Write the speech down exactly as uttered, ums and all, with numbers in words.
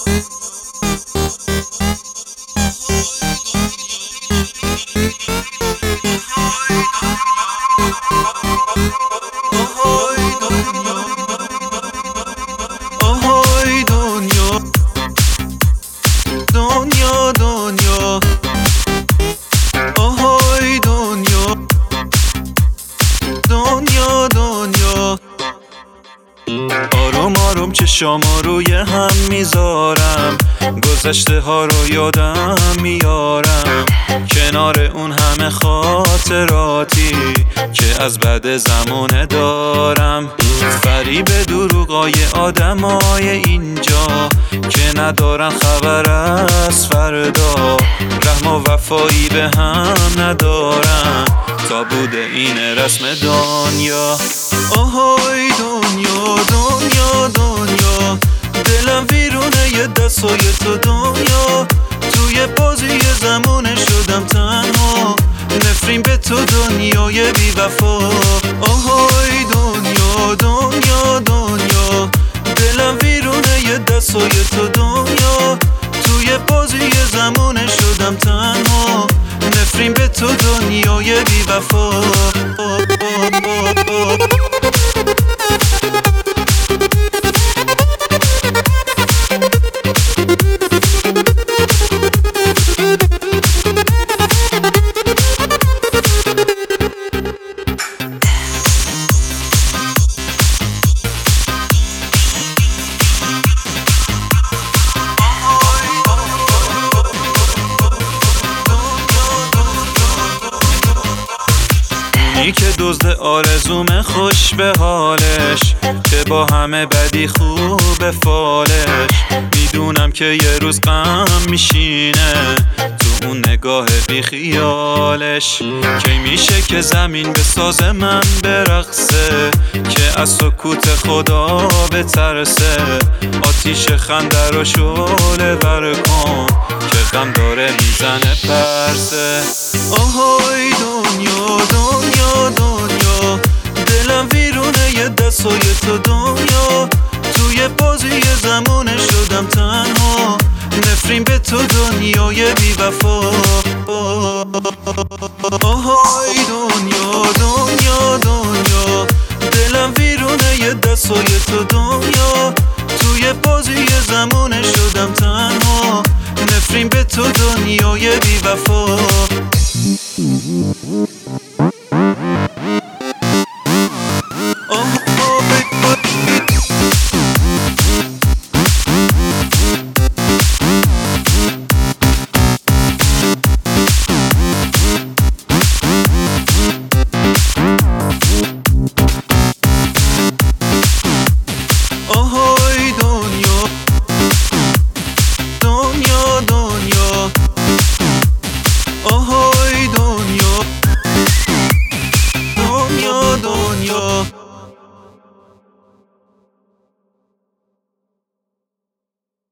آهای دنیا دنیا دنیا آهای دنیا دنیا دنیا آروم آروم چشامو روی هم میذارم، گذشته ها رو یادم میارم، کنار اون همه خاطراتی که از بعد زمانه دارم. فریب دروغای آدمای اینجا که ندارن خبر از فردا، رحم و وفایی به هم ندارن تا بوده این رسم دنیا. آهای دنیا دنیا دنیا دلم ویرونه یه دستای تو دنیا، توی بازی زمونه شدم تنها، نفرین به تو دنیای بی وفا. آهای دنیا دنیا دنیا دلم ویرونه یه دستای تو دنیا، توی بازی زمونه شدم تنها، نفرین به تو دنیای بی وفا. اونی که دزد آرزوم خوش به حالش، که با همه بدی خوب فالش، میدونم که یه روز غم میشینه تو اون نگاه بی خیالش. کی میشه که زمین به ساز من برقصه، که از سکوت خدا بترسه، آتیش خنده رو شعله ور کن که غم داره میزنه پرسه. آهای دنیا دنیا دنیا دلم ویرونه یه دستای تو دنیا، توی بازی زمونه شدم تنها، نفرین به تو دنیای بی وفا.